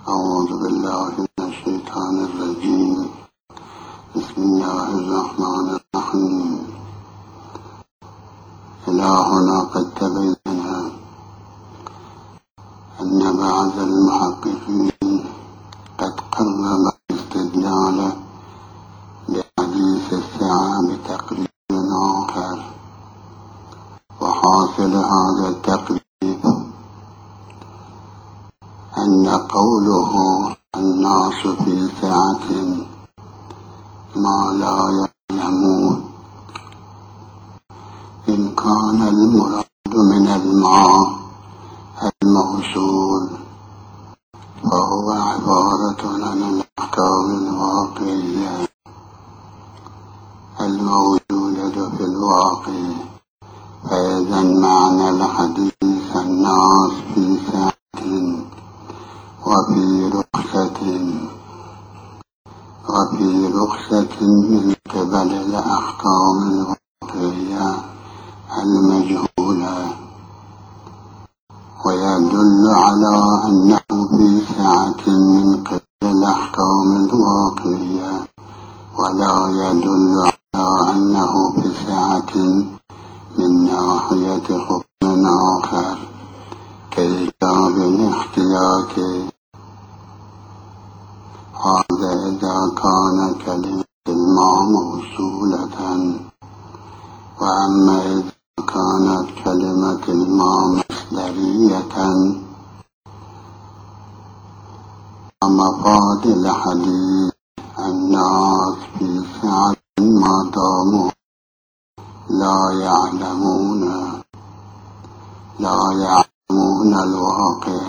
أعوذ بالله من الشيطان الرجيم. بسم الله الرحمن الرحيم. إلهنا قد تبين أن بعض المحققين قد قرب الاستدلال بحديث الساعة بتقريب آخر، وحاصل هذا التقريب أن قوله الناس في سعة ما لا يعلمون إن كان المراد من الماء الموصول فهو عبارة عن الأحكام الواقعية الموجودة في الواقع. فإذا معنى الحديث الناس في سعة وفي رخصة من قبل الأحكام الواقعية المجهولة، ويدل على أنه في سعة من قبل الأحكام الواقعية، ولا يدل على أنه في سعة من ناحية حكم آخر كإيجاب الاحتياط. هذا إذا كان كلمة الماء موصولة، وأما إذا كانت كلمة الماء مصدرية فمفاد الحديث الناس في سعة ما داموا لا يعلمون الواقع،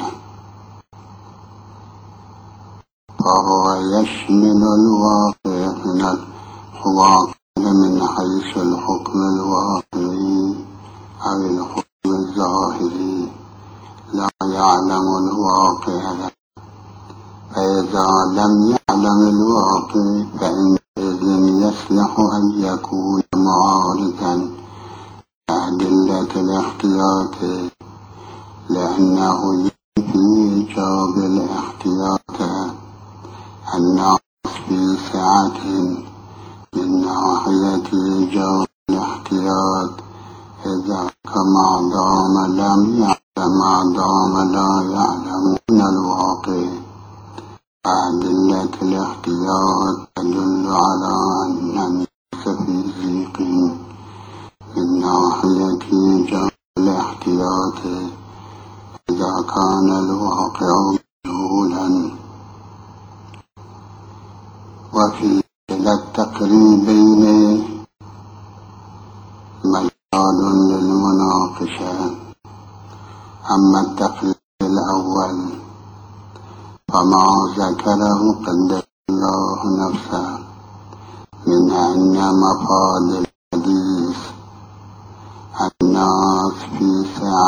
فهو يشمل الواقع من حيث الحكم الواقعي أو الحكم الظاهري، لا يعلم الواقع. فإذا لم يعلم الواقع فإنئذ يصلح أن يكون معارضا لأدلة الاحتياط، لأنه ينفي إيجاب الاحتياط. الناس في سعة من ناحية إيجاب الاحتياط إذا كما دام لا يعلمون الواقع. أدلة الاحتياط تدل على أن الناس في ضيق من ناحية إيجاب الاحتياط إذا كان الواقع مجهولا. وفي كلا التقريبين مجال للمناقشة. أما التقريب الأول فما ذكره قدس الله نفسه من أن مفاد الحديث الناس في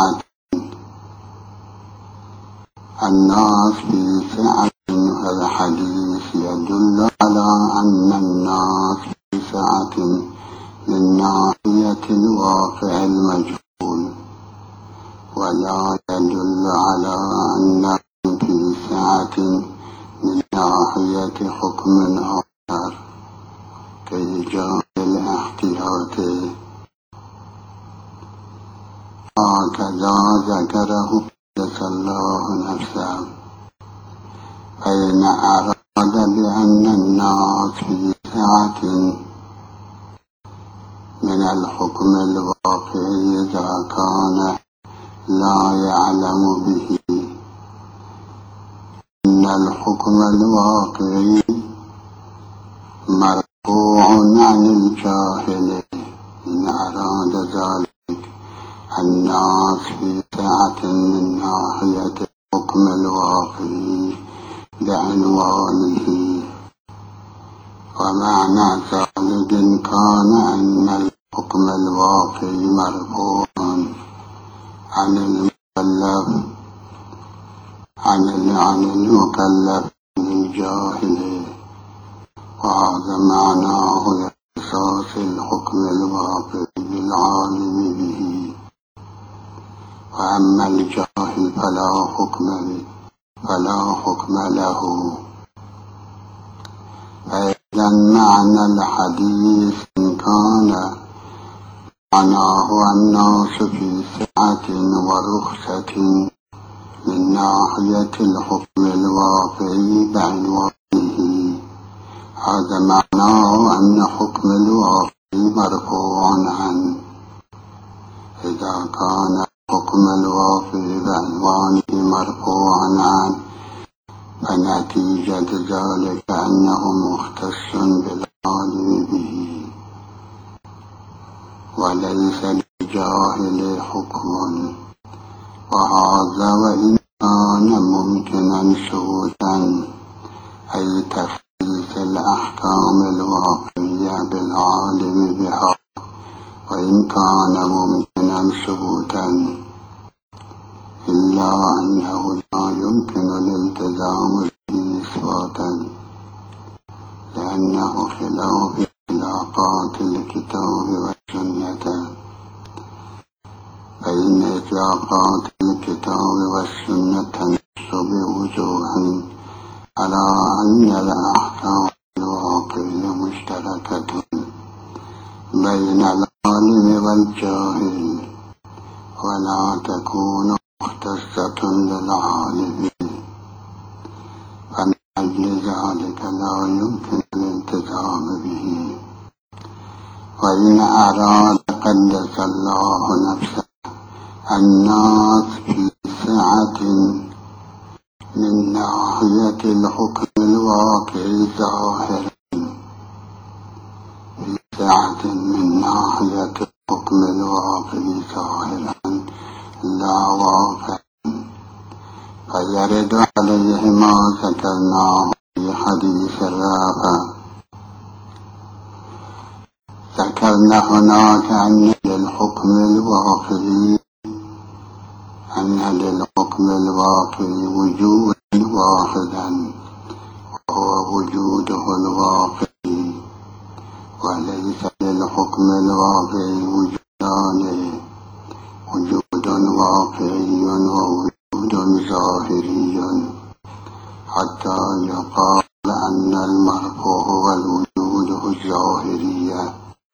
سعة الحديث يدل على أن الناس في سعة من ناحية الواقع المجهول، ولا يدل على أنهم في سعة من ناحية حكم آخر كإيجاب الاحتياط. هكذا ذكره قدس الله نفسه. فإن أراد بأن الناس في سعة من الحكم الواقعي إذا كان لا يعلم به، إن الحكم الواقعي مرفوع عن الجاهل. إن أراد ذلك الناس في سعة من ناحية الحكم الواقعي بعنوانه، ومعنى ذلك إن كان أن الحكم الواقعي مرفوعا عن المكلف الجاهل، وهذا معناه اختصاص الحكم الواقعي بالعالم به. وأما الجاهل فلا حكم به فلا حكم له. فإذا معنى الحديث إن كان معناه الناس في سعة ورخصة من ناحية الحكم الواقعي بعنوانه، هذا معناه أن حكم الواقع مرفوع عنه. إذا كان حكم الواقع بعنوانه مرفوعا عنه فنتيجة ذلك أنه مختص بالعالم به، وليس للجاهل حكم. وهذا وإن كان ممكنا ثبوتا، أي تخصيص الأحكام الواقعية بالعالم بها، وإن كان ممكنا ثبوتا، إلا أنه لا يمكن الالتزام به إثباتا، لأنه خلاف إطلاقات الكتاب والسنة. فإن إطلاقات الكتاب والسنة تنص بوجوه على أن الأحكام الواقعية مشتركة بين العالم والجاهل، ولا تكون مختصة للعالم، فمن أجل ذلك لا يمكن الالتزام به. وإن أراد قدس الله نفسه الناس في سعة من ناحية الحكم الواقعي ظاهرا، في سعة من ناحية الحكم الواقعي ظاهرا لا واقعا، فيرد عليه ما ذكرناه في حديث الرافع. ذكرنا هناك أن للحكم الواقعي وجودا واحدا، وهو وجوده الواقعي، وليس للحكم الواقعي وجودان، وجود واقعي ووجود ظاهري، حتى يقال أن المرفوع هو الوجود الظاهري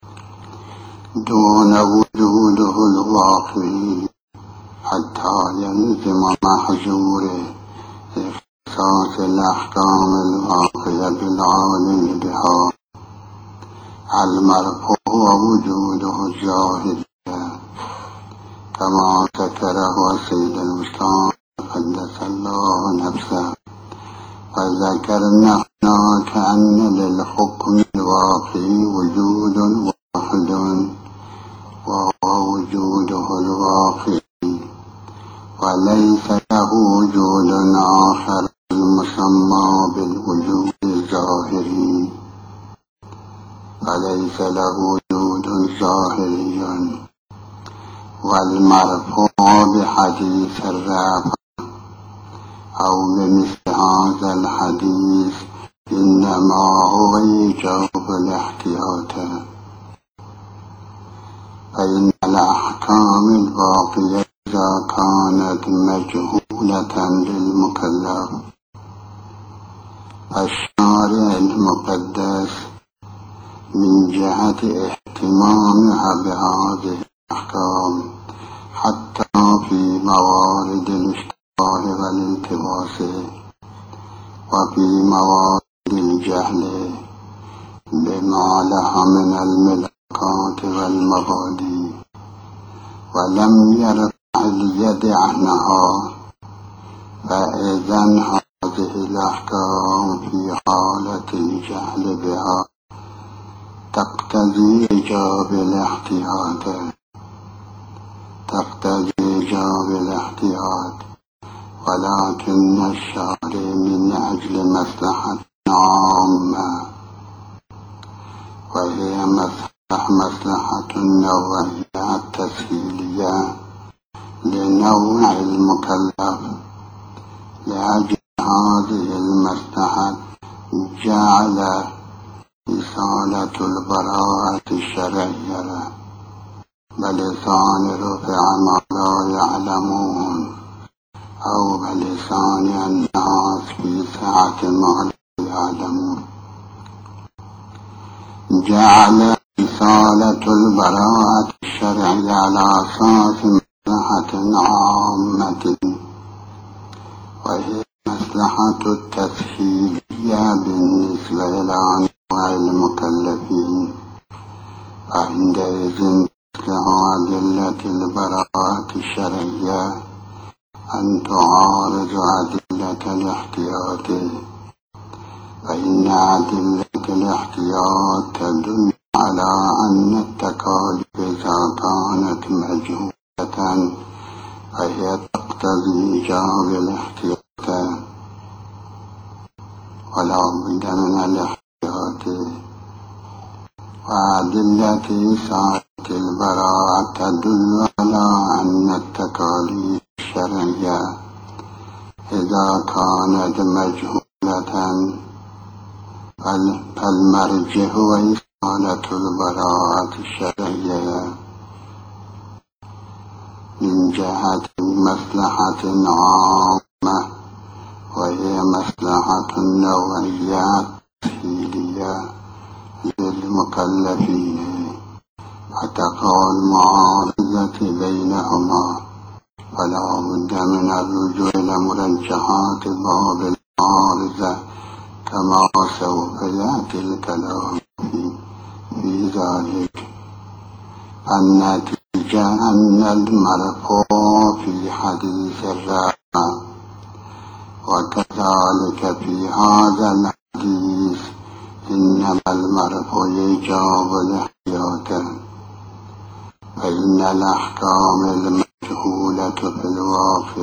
دون وجوده الواقعي، حتى يلزم محظوره اختصاص الأحكام الواقعية بالعالم بها. المرفوع هو وجوده الظاهري كما ذكره سيد المصطفى قدس الله نفسه. فذكرنا هناك أن للحكم الواقعي وجود واحد، وهو وجوده الواقعي، وليس له وجود آخر المسمى بالوجود الظاهري، فليس له وجود ظاهري. والمرفوع بحديث الرافع أو بمثل هذا الحديث إنما هو إيجاب الاحتياط، فإن الأحكام الواقعية إذا كانت مجهولة للمكلف فالشارع المقدس من جهة اهتمامها بهذه الأحكام حتى في موارد الاشتباه والالتباس وفي موارد الجهل بما لها من الملكات والمبادئ، ولم يرفع اليد عنها، فإذا هذه الأحكام في حالة الجهل بها تقتضي إيجاب الاحتياط، ولكن الشارع من أجل مصلحة عامة، وهي مصلحة النوعية التسهيلية لنوع المكلف، لأجل هذه المصلحة جعل إصالة البراءة الشرعية بلسان رفع ما لا يعلمون، أو بلسان أن الناس في سعة ما لا يعلمون. جعل رسالة البراءة الشرعية على أساس مصلحة عامة، وهي مصلحة التسهيلية بالنسبة إلى أنواع المكلفين، فعندئذ تصلح أدلة البراءة الشرعية أن تعارض أدلة الاحتياط، فإن أدلة الاحتياط تدل على أن التكاليف إذا كانت مجهولة فهي تقتضي إيجاب الاحتياط، ولا بد من الاحتياط. وأدلة إثارة البراءة تدل على أن التكاليف الشرعية إذا كانت مجهولة فالمرجع هو إثارة البراءة الشرعية من جهة مصلحة عامة، وهي مصلحة نوعية تسهيلية للمكلفين، وتقع المعارضة بينهما، فلا بد من الرجوع إلى مرجحات باب المعارضة كما سوف يأتي الكلام في ذلك. النتيجة أن المرفوع في حديث الرافع وكذلك في هذا الحديث إنما المرفوع يجاب الاحتياط، فإن الأحكام المجهولة في الواقع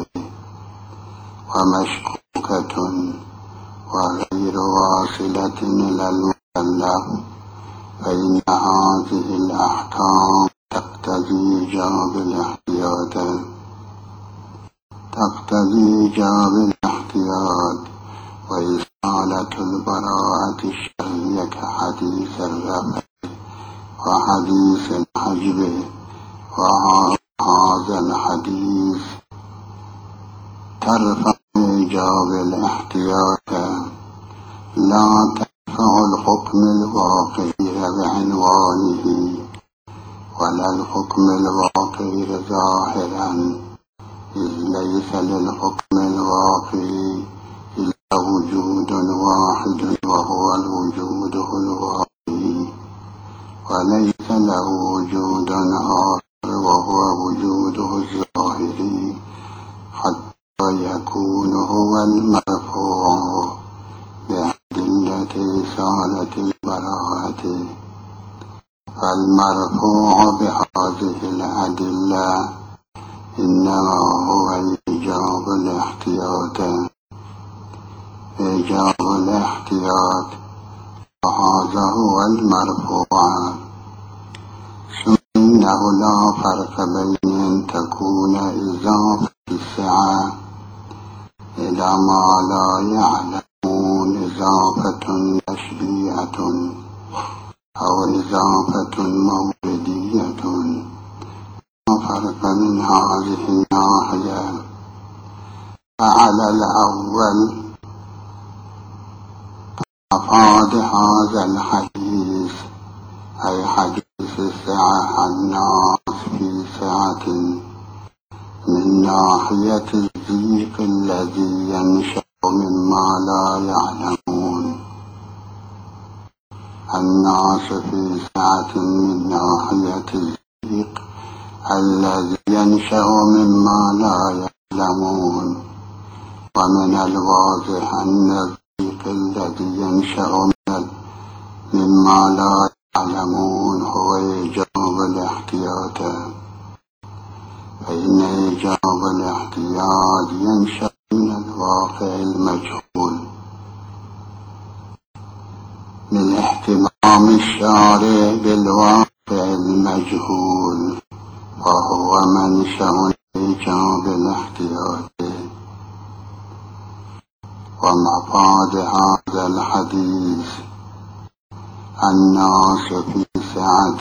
ومشكوكة وغير واصلة إلى المكلف، فإن هذه الأحكام تقتضي إيجاب الاحتياط وإزالة البراءة الشرعية كحديث الرفع وحديث الحجب. وهذا الحديث ترفع إيجاب الاحتياط، لا ترفع الحكم الواقعي بعنوانه ولا الحكم الواقعي ظاهرا، إذ ليس للحكم الواقعي إلا وجود واحد وهو الوجود الواقعي، وليس له وجود آخر وهو وجوده الظاهري، حتى يكون هو المرفوع بأدلة إزالة البراءة. فالمرفوع بهذه الأدلة إنما هو إيجاب الاحتياط، وهذا هو المرفوع. ثم إنه لا فرق بين أن تكون إضافة السعة إلى ما لا يعلمون إضافة تشبيهة أو إضافة موردية، لا فرق من هذه الناحية. فعلى الأول أفاد هذا الحديث أي حديث السعة الناس في سعة من ناحية الضيق الذي ينشأ مما لا يعلمون. الناس في سعة من ناحية الضيق الذي ينشأ مما لا يعلمون، ومن الواضح أن الضيق الذي ينشأ مما لا يعلمون هو إيجاب الاحتياط، فإن إيجاب الاحتياط ينشأ من الواقع المجهول، من اهتمام الشارع بالواقع المجهول، وهو منشأ إيجاب الاحتياط. ومفاد هذا الحديث الناس في سعة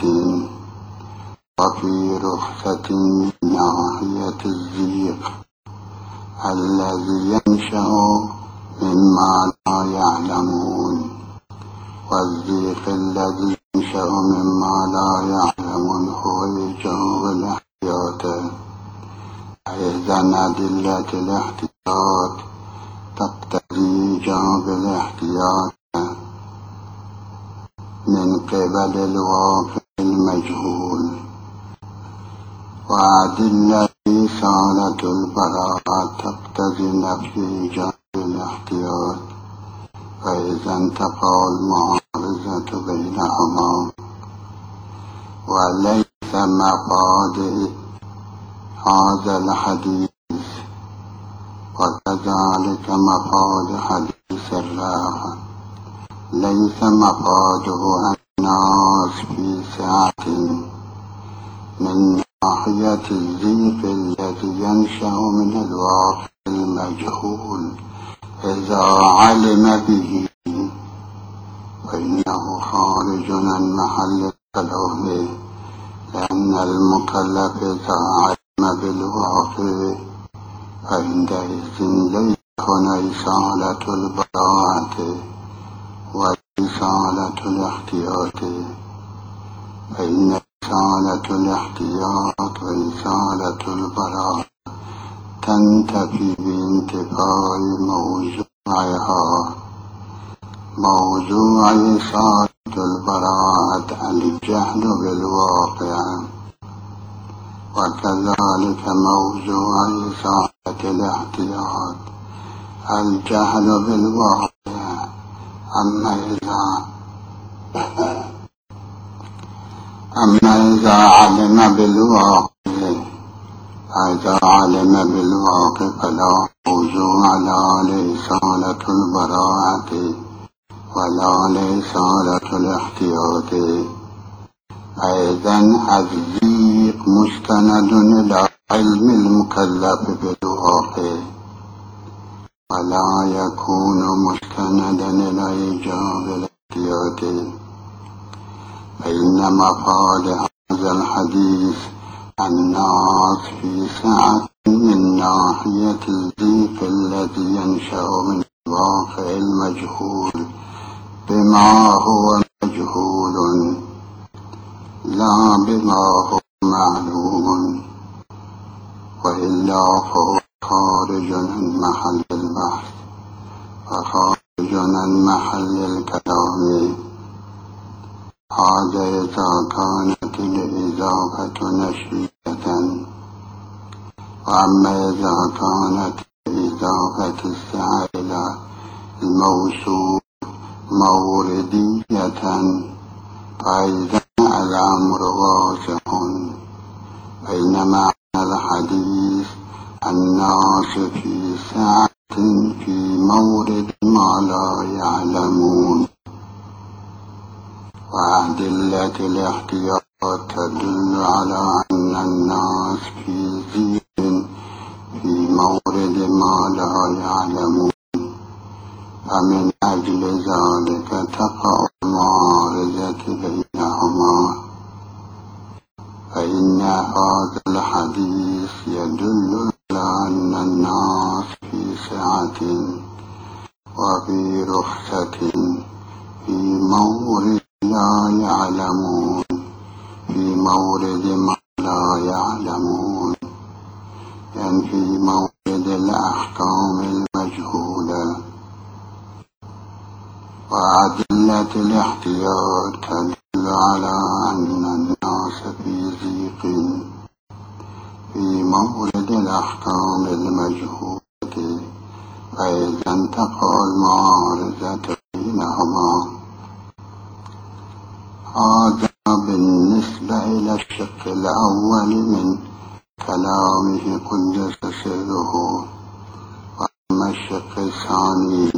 وفي رخصة من ناحية الضيق الذي ينشأ مما لا يعلمون، والضيق الذي ينشأ مما لا يعلمون هو إيجاب الاحتياط. إذن أدلة الاحتياط تقتضي إيجاب الاحتياط من قبل الواقع المجهول، وأدلة إصالة البراءة تقتضي نفي إيجاب الاحتياط. فإذا انتفى المعارضة بينهما، وليس مفاد هذا الحديث وكذلك مفاد حديث الراحة ليس مفاده أن الناس في سعة من ناحية الضيق الذي ينشأ من الواقع المجهول إذا علم به، فإنه خارج عن محل الكلام، لأن المكلف إذا علم بالواقع فعندئذ ليس هنا إصالة البراءة وإصالة الاحتياط، فإن إصالة الاحتياط وإصالة البراءة تنتفي بانتفاء موضوعها. موضوع إصالة البراءة الجهل بالواقع، وكذلك موضوع إصالة الاحتياط الجهل بالواقع. أما إذا علم بالواقع فلا موضوع لا لإصالة البراءة ولا لإصالة الاحتياط. أيضا الضيق مستند إلى علم المكلف بالواقع، ولا يكون مستندا إلى إيجاب الاحتياط. فإن مفاد هذا الحديث الناس في سعة من ناحية الضيق الذي ينشأ من الواقع المجهول بما هو مجهول لا بما هو معلوم، وإلا فهو خارج عن محل البحث وخارج عن محل الكلام. هذا إذا كانت الإضافة نشرية، وأما إذا كانت إضافة السعة إلى الموصول موردية فإذا الأمر واضح. بين معنى الحديث الناس في سعة في مورد ما لا يعلمون، وأدلة الاحتياط تدل على أن الناس في ضيق في مورد ما لا يعلمون، فمن أجل ذلك تقع المعارضة بينهما. فإن هذا الحديث يدل على أن الناس في سعة وفي رخصة في مورد لا يعلمون، في مورد ما لا يعلمون، يعني في مورد الأحكام المجهولة. وأدلة الاحتياط تدل على أن الناس في ضيق في مورد الأحكام المجهولة، فإذا انتقى المعارضة بينهما. هذا بالنسبة إلى الشق الأول من كلامه قدس سره. وأما الشق الثاني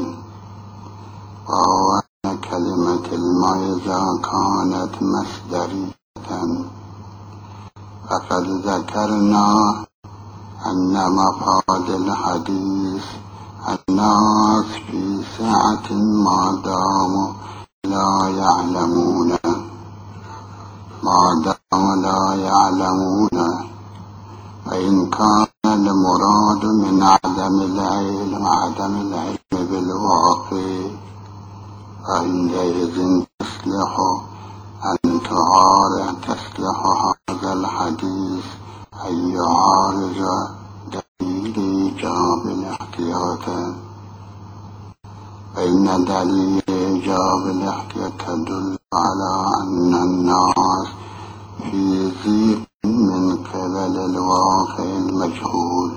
وهو أن كلمة الماء إذا كانت مصدرية، فقد ذكرنا أن مفاد الحديث الناس في سعة ما داموا لا يعلمون، فإن كان المراد من عدم العلم بالواقع، فعندئذ تصلح هذا الحديث أن يعارض دليل إيجاب الاحتياط، فإن دليل إيجاب الاحتياط تدل على أن الناس في ضيق من قبل الواقع المجهول،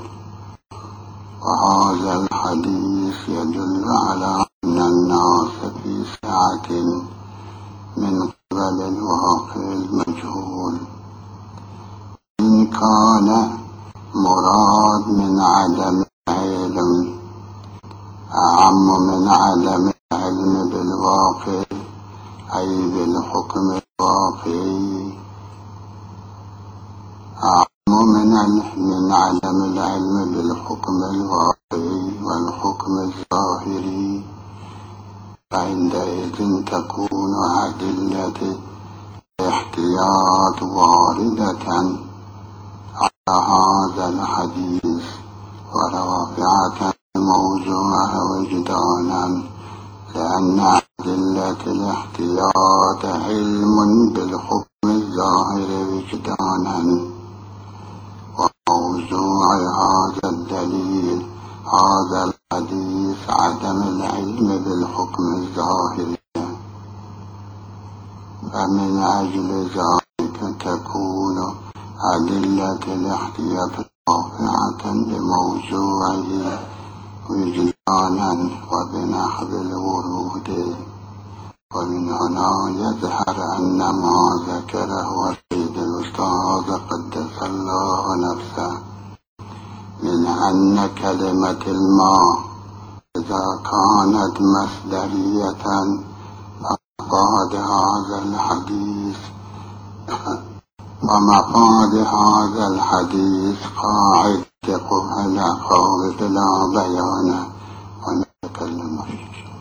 وهذا الحديث يدل على أن الناس في سعة من قبل الواقع المجهول. إن كان مراد من عدم العلم أعم من عدم العلم بالواقع، أي بالحكم الواقعي، أعم من عدم العلم بالحكم الواقعي والحكم الظاهري، فعندئذ تكون أدلة الاحتياط واردة على هذا الحديث ورافعة موضوعه وجدانا، لأن أدلة الاحتياط علم بالحكم الظاهر وجدانا، وموضوع هذا الدليل هذا الحديث عدم العلم بالحكم الظاهر، فمن أجل ذلك تكون أدلة الاحتياط رافعة بموضوعه وجدانا وبنحو الورود. ومن هنا يظهر أن ما ذكره السيد الأستاذ قدس الله نفسه من أن كلمة الماء إذا كانت مصدرية فمفاد هذا الحديث قاعد بلا بيان، ونتكلم فيه.